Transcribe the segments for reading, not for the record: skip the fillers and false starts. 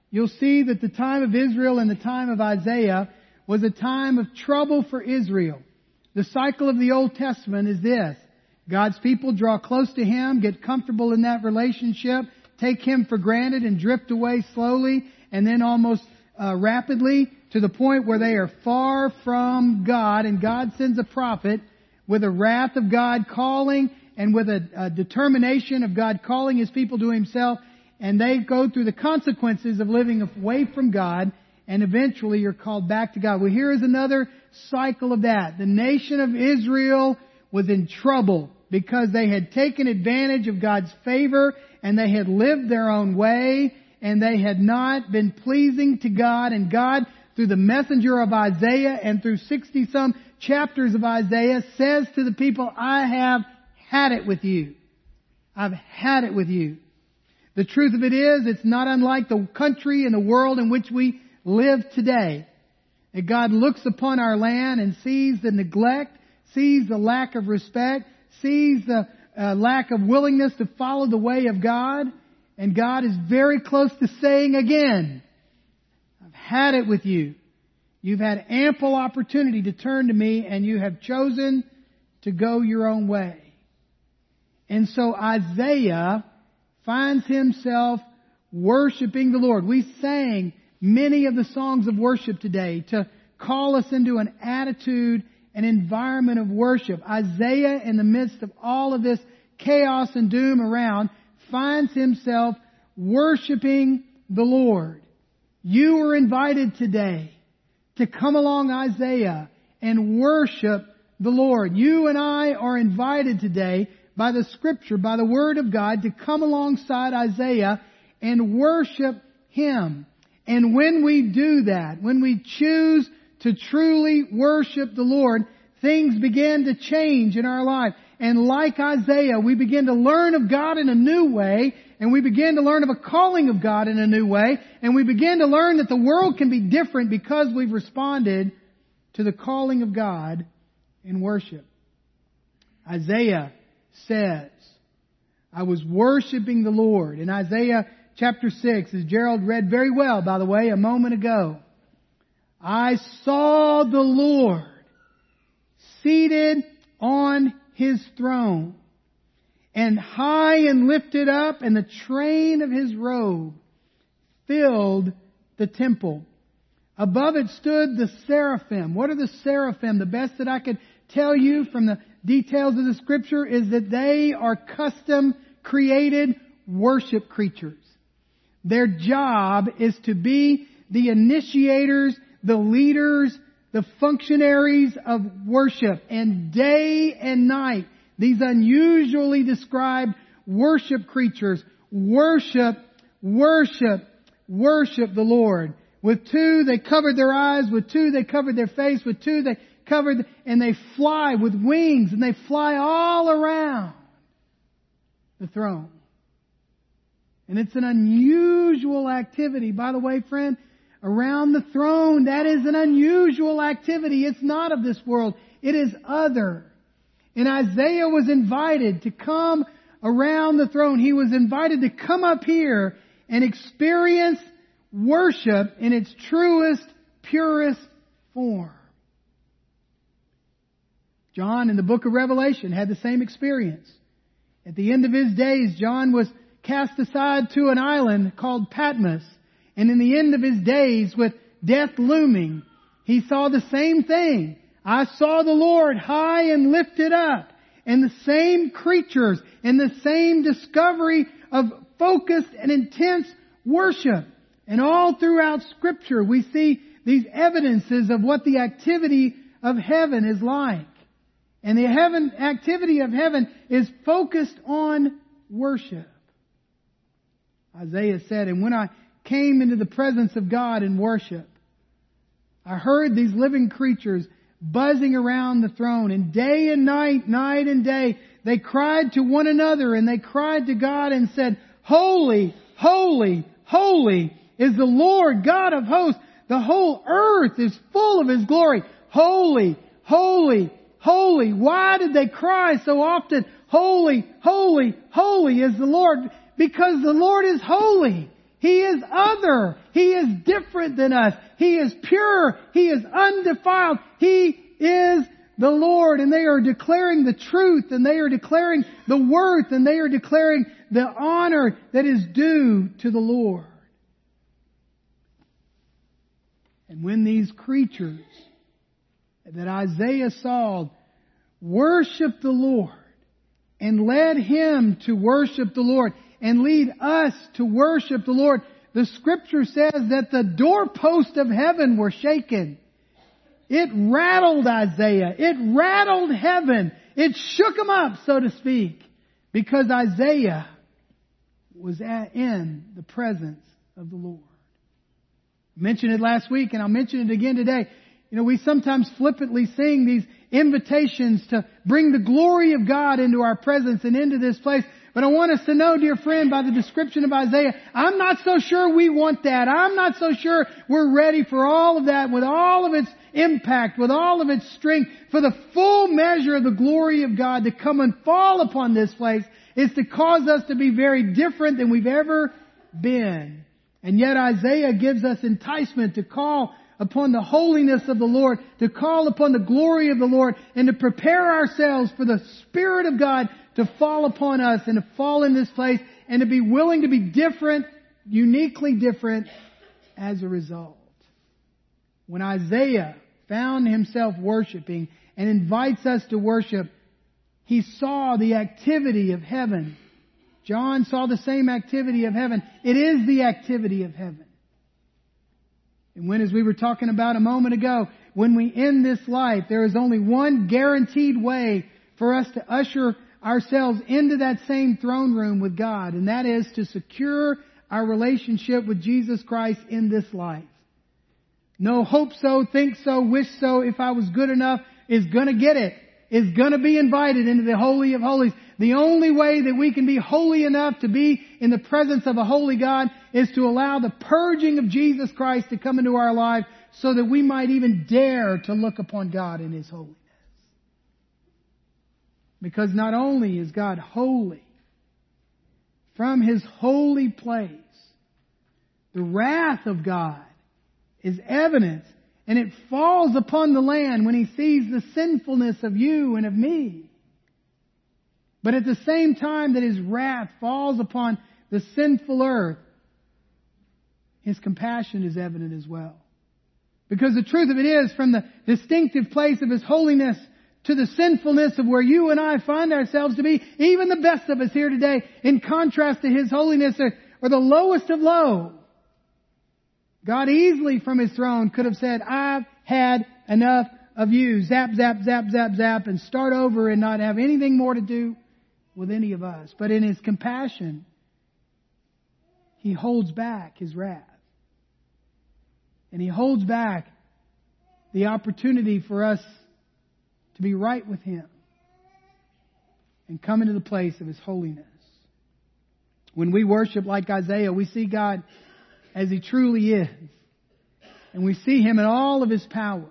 you'll see that the time of Israel and the time of Isaiah was a time of trouble for Israel. The cycle of the Old Testament is this. God's people draw close to Him, get comfortable in that relationship, take Him for granted and drift away slowly and then almost rapidly to the point where they are far from God, and God sends a prophet with a wrath of God calling and with a determination of God calling His people to Himself, and they go through the consequences of living away from God, and eventually you're called back to God. Well, here is another cycle of that. The nation of Israel was in trouble because they had taken advantage of God's favor and they had lived their own way and they had not been pleasing to God. And God, through the messenger of Isaiah and through 60-some chapters of Isaiah, says to the people, I have had it with you. I've had it with you. The truth of it is, it's not unlike the country and the world in which we live today. That God looks upon our land and sees the neglect, sees the lack of respect, sees the lack of willingness to follow the way of God. And God is very close to saying again, I've had it with you. You've had ample opportunity to turn to me and you have chosen to go your own way. And so Isaiah finds himself worshiping the Lord. We sang many of the songs of worship today to call us into an attitude, an environment of worship. Isaiah, in the midst of all of this chaos and doom around, finds himself worshiping the Lord. You are invited today to come along Isaiah and worship the Lord. You and I are invited today by the Scripture, by the Word of God, to come alongside Isaiah and worship Him. And when we do that, when we choose to truly worship the Lord, things begin to change in our life. And like Isaiah, we begin to learn of God in a new way, and we begin to learn of a calling of God in a new way, and we begin to learn that the world can be different because we've responded to the calling of God in worship. Isaiah says, I was worshiping the Lord. In Isaiah chapter 6, as Gerald read very well, by the way, a moment ago, I saw the Lord seated on His throne, and high and lifted up, and the train of His robe filled the temple. Above it stood the seraphim. What are the seraphim? The best that I could tell you from the details of the Scripture is that they are custom created worship creatures. Their job is to be the initiators, the leaders, the functionaries of worship. And day and night, these unusually described worship creatures worship the Lord. With two, they covered their eyes. With two, they covered their face. With two, they covered, and they fly with wings, and they fly all around the throne. And it's an unusual activity. By the way, friend, around the throne, that is an unusual activity. It's not of this world. It is other. And Isaiah was invited to come around the throne. He was invited to come up here and experience worship in its truest, purest form. John in the book of Revelation had the same experience. At the end of his days, John was cast aside to an island called Patmos. And in the end of his days, with death looming, he saw the same thing. I saw the Lord high and lifted up, and the same creatures, and the same discovery of focused and intense worship. And all throughout Scripture, we see these evidences of what the activity of heaven is like. And the activity of heaven is focused on worship. Isaiah said, and when I came into the presence of God in worship, I heard these living creatures buzzing around the throne, and day and night, night and day, they cried to one another, and they cried to God and said, Holy, holy, holy is the Lord God of hosts. The whole earth is full of His glory. Holy, holy, holy. Why did they cry so often? Holy, holy, holy is the Lord. Because the Lord is holy. He is other. He is different than us. He is pure. He is undefiled. He is the Lord. And they are declaring the truth, and they are declaring the worth, and they are declaring the honor that is due to the Lord. And when these creatures that Isaiah saw worship the Lord and led him to worship the Lord and lead us to worship the Lord, the Scripture says that the doorposts of heaven were shaken. It rattled Isaiah. It rattled heaven. It shook him up, so to speak, because Isaiah was in the presence of the Lord. I mentioned it last week, and I'll mention it again today. You know, we sometimes flippantly sing these invitations to bring the glory of God into our presence and into this place. But I want us to know, dear friend, by the description of Isaiah, I'm not so sure we want that. I'm not so sure we're ready for all of that, with all of its impact, with all of its strength, for the full measure of the glory of God to come and fall upon this place is to cause us to be very different than we've ever been. And yet Isaiah gives us enticement to call upon the holiness of the Lord, to call upon the glory of the Lord, and to prepare ourselves for the Spirit of God to fall upon us and to fall in this place, and to be willing to be different, uniquely different as a result. When Isaiah found himself worshiping and invites us to worship, he saw the activity of heaven. John saw the same activity of heaven. It is the activity of heaven. And when, as we were talking about a moment ago, when we end this life, there is only one guaranteed way for us to usher ourselves into that same throne room with God, and that is to secure our relationship with Jesus Christ in this life. No hope so, think so, wish so, if I was good enough is going to get it. Is going to be invited into the Holy of Holies. The only way that we can be holy enough to be in the presence of a holy God is to allow the purging of Jesus Christ to come into our life, so that we might even dare to look upon God in His holiness. Because not only is God holy, from His holy place, the wrath of God is evident, and it falls upon the land when He sees the sinfulness of you and of me. But at the same time that His wrath falls upon the sinful earth, His compassion is evident as well. Because the truth of it is, from the distinctive place of His holiness to the sinfulness of where you and I find ourselves to be, even the best of us here today, in contrast to His holiness, are the lowest of low. God easily from His throne could have said, I've had enough of you. Zap, zap, zap, zap, zap, and start over and not have anything more to do with any of us. But in His compassion, He holds back His wrath. And He holds back the opportunity for us to be right with Him and come into the place of His holiness. When we worship like Isaiah, we see God as He truly is. And we see Him in all of His power.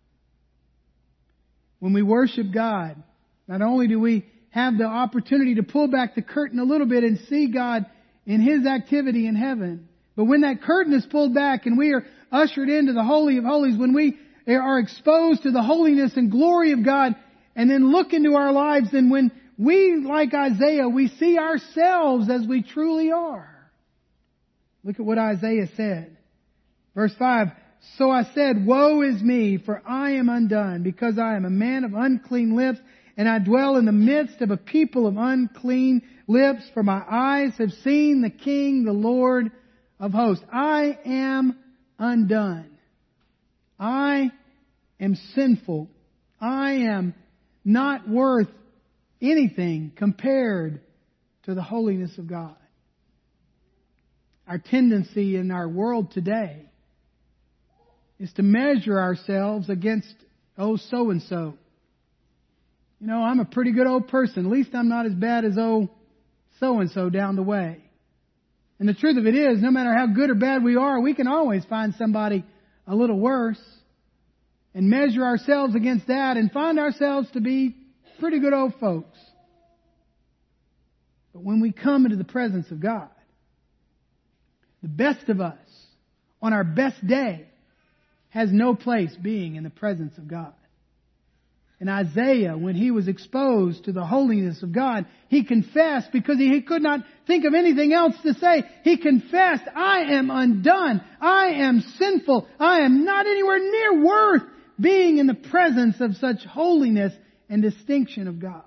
When we worship God, not only do we have the opportunity to pull back the curtain a little bit and see God in His activity in heaven, but when that curtain is pulled back and we are ushered into the Holy of Holies, when we are exposed to the holiness and glory of God, and then look into our lives, and when we, like Isaiah, we see ourselves as we truly are. Look at what Isaiah said. Verse 5, So I said, Woe is me, for I am undone, because I am a man of unclean lips, and I dwell in the midst of a people of unclean lips, for my eyes have seen the King, the Lord of hosts. I am undone. I am sinful. I am not worth anything compared to the holiness of God. Our tendency in our world today is to measure ourselves against, oh, so-and-so. You know, I'm a pretty good old person. At least I'm not as bad as, oh, so-and-so down the way. And the truth of it is, no matter how good or bad we are, we can always find somebody a little worse and measure ourselves against that and find ourselves to be pretty good old folks. But when we come into the presence of God, The best of us, on our best day, has no place being in the presence of God. And Isaiah, when he was exposed to the holiness of God, he confessed, because he could not think of anything else to say. He confessed, I am undone. I am sinful. I am not anywhere near worth being in the presence of such holiness and distinction of God.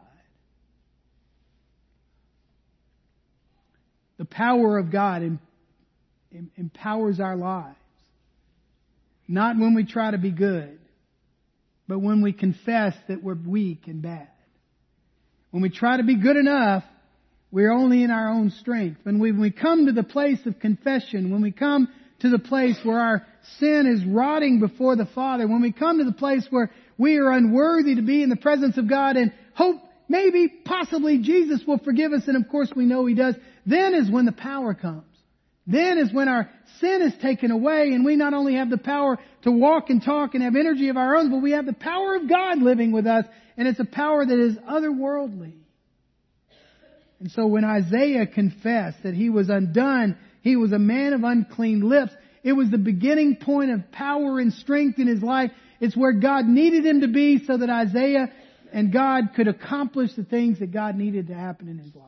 The power of God empowers our lives. Not when we try to be good, but when we confess that we're weak and bad. When we try to be good enough, we're only in our own strength. When we come to the place of confession, when we come to the place where our sin is rotting before the Father, when we come to the place where we are unworthy to be in the presence of God and hope maybe, possibly Jesus will forgive us, and of course we know He does, then is when the power comes. Then is when our sin is taken away, and we not only have the power to walk and talk and have energy of our own, but we have the power of God living with us, and it's a power that is otherworldly. And so when Isaiah confessed that he was undone, he was a man of unclean lips, it was the beginning point of power and strength in his life. It's where God needed him to be so that Isaiah and God could accomplish the things that God needed to happen in his life.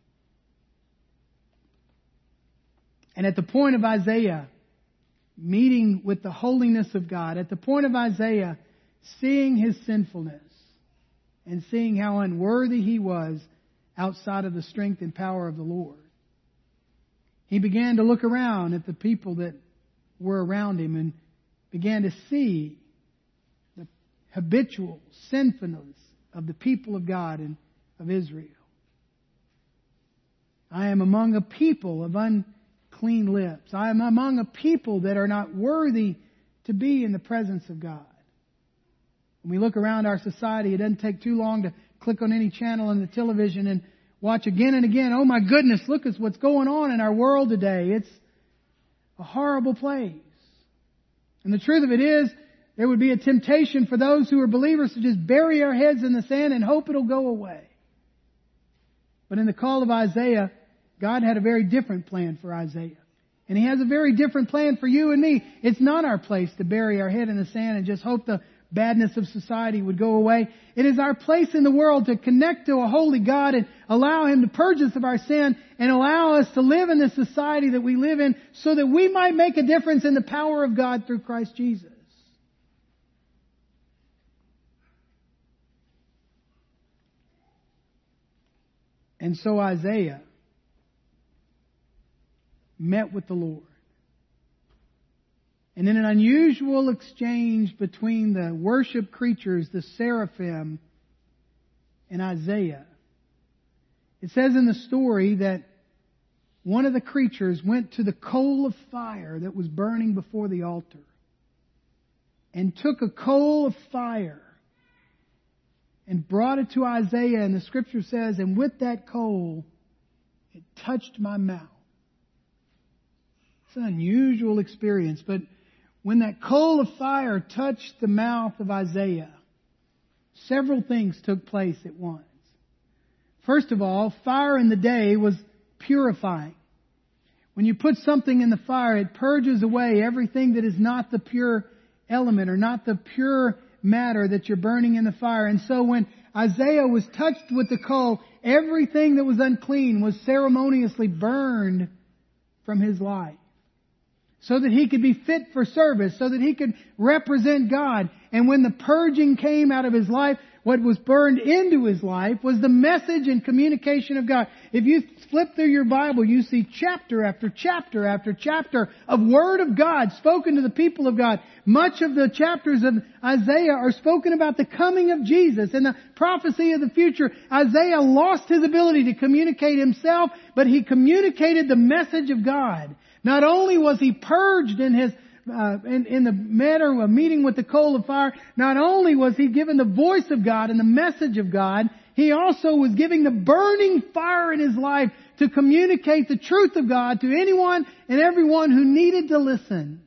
And at the point of Isaiah meeting with the holiness of God, at the point of Isaiah seeing his sinfulness and seeing how unworthy he was outside of the strength and power of the Lord, he began to look around at the people that were around him and began to see the habitual sinfulness of the people of God and of Israel. I am among a people of unclean lips. I am among a people that are not worthy to be in the presence of God. When we look around our society, it doesn't take too long to click on any channel on the television and watch again and again. Oh my goodness, look at what's going on in our world today. It's a horrible place. And the truth of it is, there would be a temptation for those who are believers to just bury our heads in the sand and hope it'll go away. But in the call of Isaiah, God had a very different plan for Isaiah. And He has a very different plan for you and me. It's not our place to bury our head in the sand and just hope the badness of society would go away. It is our place in the world to connect to a holy God and allow Him to purge us of our sin and allow us to live in the society that we live in so that we might make a difference in the power of God through Christ Jesus. And so Isaiah met with the Lord. And in an unusual exchange between the worship creatures, the seraphim, and Isaiah, it says in the story that one of the creatures went to the coal of fire that was burning before the altar and took a coal of fire and brought it to Isaiah, and the scripture says, and with that coal, it touched my mouth. It's an unusual experience, but when that coal of fire touched the mouth of Isaiah, several things took place at once. First of all, fire in the day was purifying. When you put something in the fire, it purges away everything that is not the pure element or not the pure matter that you're burning in the fire. And so when Isaiah was touched with the coal, everything that was unclean was ceremoniously burned from his life, so that he could be fit for service, so that he could represent God. And when the purging came out of his life, what was burned into his life was the message and communication of God. If you flip through your Bible, you see chapter after chapter after chapter of Word of God spoken to the people of God. Much of the chapters of Isaiah are spoken about the coming of Jesus and the prophecy of the future. Isaiah lost his ability to communicate himself, but he communicated the message of God. Not only was he purged in his in the matter of meeting with the coal of fire, not only was he given the voice of God and the message of God, he also was giving the burning fire in his life to communicate the truth of God to anyone and everyone who needed to listen.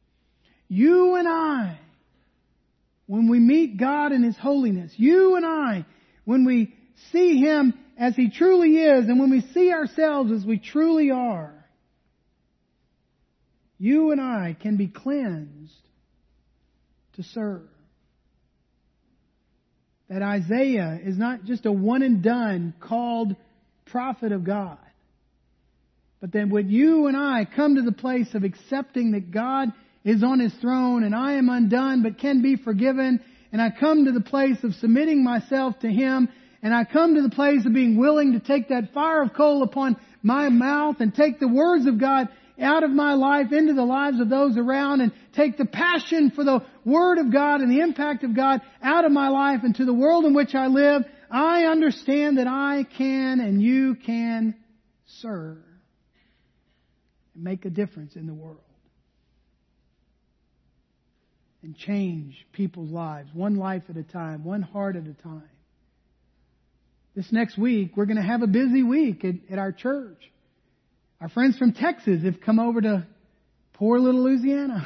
You and I, when we meet God in His holiness, you and I, when we see Him as He truly is, and when we see ourselves as we truly are, you and I can be cleansed to serve. That Isaiah is not just a one and done called prophet of God. But then when you and I come to the place of accepting that God is on His throne and I am undone but can be forgiven, and I come to the place of submitting myself to Him, and I come to the place of being willing to take that fire of coal upon my mouth and take the words of God out of my life into the lives of those around, and take the passion for the Word of God and the impact of God out of my life and to the world in which I live, I understand that I can and you can serve and make a difference in the world and change people's lives, one life at a time, one heart at a time. This next week, we're going to have a busy week at our church. Our friends from Texas have come over to poor little Louisiana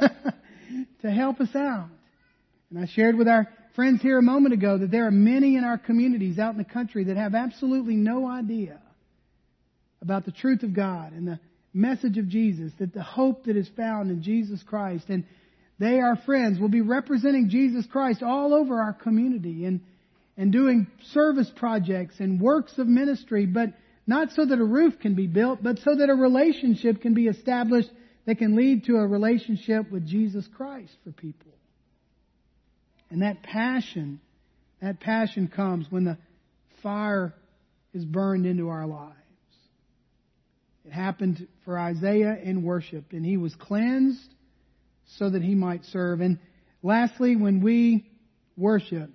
to help us out. And I shared with our friends here a moment ago that there are many in our communities out in the country that have absolutely no idea about the truth of God and the message of Jesus, that the hope that is found in Jesus Christ. And they, our friends, will be representing Jesus Christ all over our community and doing service projects and works of ministry, but not so that a roof can be built, but so that a relationship can be established that can lead to a relationship with Jesus Christ for people. And that passion comes when the fire is burned into our lives. It happened for Isaiah in worship, and he was cleansed so that he might serve. And lastly, when we worship,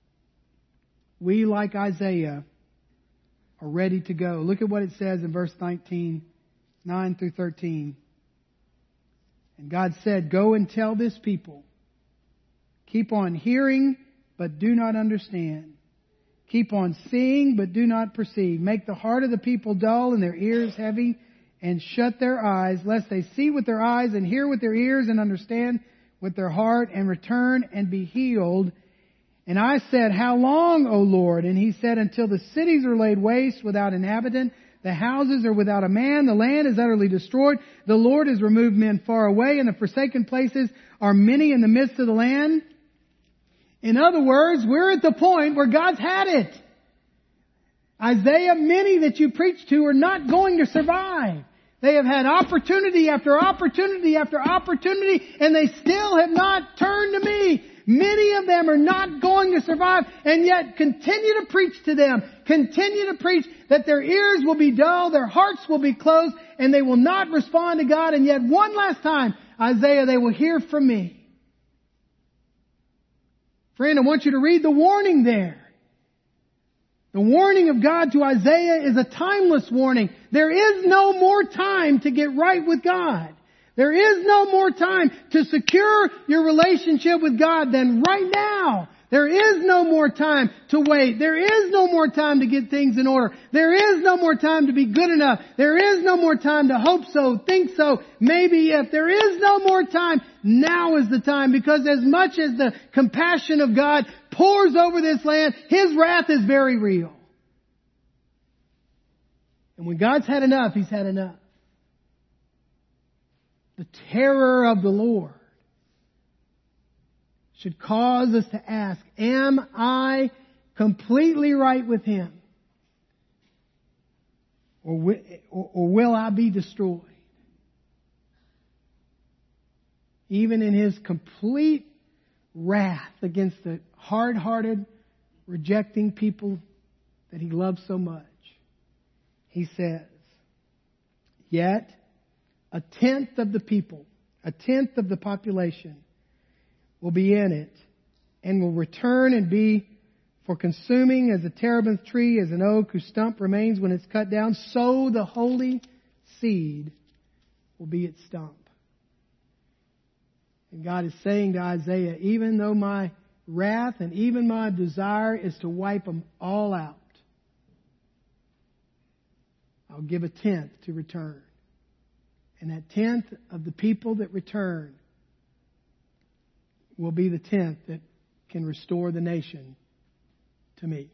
we, like Isaiah, are ready to go. Look at what it says in verse 19, 9 through 13. And God said, "Go and tell this people, keep on hearing, but do not understand. Keep on seeing, but do not perceive. Make the heart of the people dull and their ears heavy, and shut their eyes, lest they see with their eyes and hear with their ears and understand with their heart and return and be healed. And I said, how long, O Lord? And He said, until the cities are laid waste without inhabitant, the houses are without a man, the land is utterly destroyed. The Lord has removed men far away, and the forsaken places are many in the midst of the land." In other words, we're at the point where God's had it. Isaiah, many that you preach to are not going to survive. They have had opportunity after opportunity after opportunity, and they still have not turned to me. Many of them are not going to survive, and yet continue to preach to them. Continue to preach that their ears will be dull, their hearts will be closed, and they will not respond to God. And yet one last time, Isaiah, they will hear from me. Friend, I want you to read the warning there. The warning of God to Isaiah is a timeless warning. There is no more time to get right with God. There is no more time to secure your relationship with God than right now. There is no more time to wait. There is no more time to get things in order. There is no more time to be good enough. There is no more time to hope so, think so, maybe if. There is no more time. Now is the time, because as much as the compassion of God pours over this land, His wrath is very real. And when God's had enough, He's had enough. The terror of the Lord should cause us to ask, am I completely right with Him? Or will I be destroyed? Even in His complete wrath against the hard-hearted, rejecting people that He loves so much, He says, yet a tenth of the people, a tenth of the population will be in it and will return and be for consuming as a terebinth tree, as an oak whose stump remains when it's cut down, so the holy seed will be its stump. And God is saying to Isaiah, even though my wrath and even my desire is to wipe them all out, I'll give a tenth to return. And that tenth of the people that return will be the tenth that can restore the nation to me.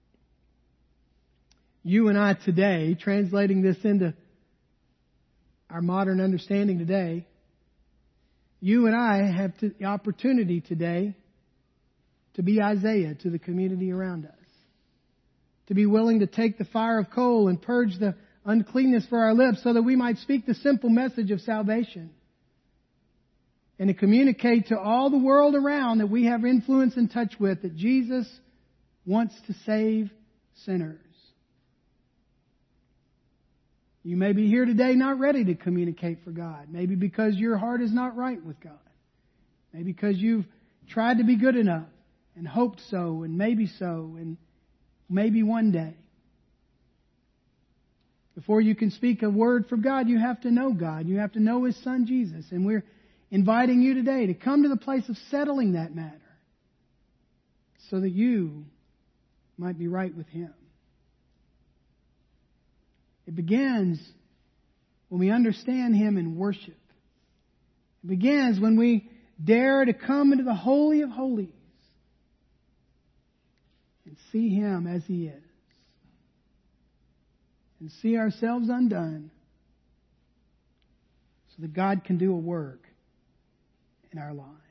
You and I today, translating this into our modern understanding today, you and I have the opportunity today to be Isaiah to the community around us. To be willing to take the fire of coal and purge the uncleanness for our lips so that we might speak the simple message of salvation. And to communicate to all the world around that we have influence and touch with that Jesus wants to save sinners. You may be here today not ready to communicate for God. Maybe because your heart is not right with God. Maybe because you've tried to be good enough and hoped so and maybe one day. Before you can speak a word from God, you have to know God. You have to know His Son Jesus. And we're inviting you today to come to the place of settling that matter so that you might be right with Him. It begins when we understand Him in worship. It begins when we dare to come into the Holy of Holies and see Him as He is. And see ourselves undone so that God can do a work in our lives.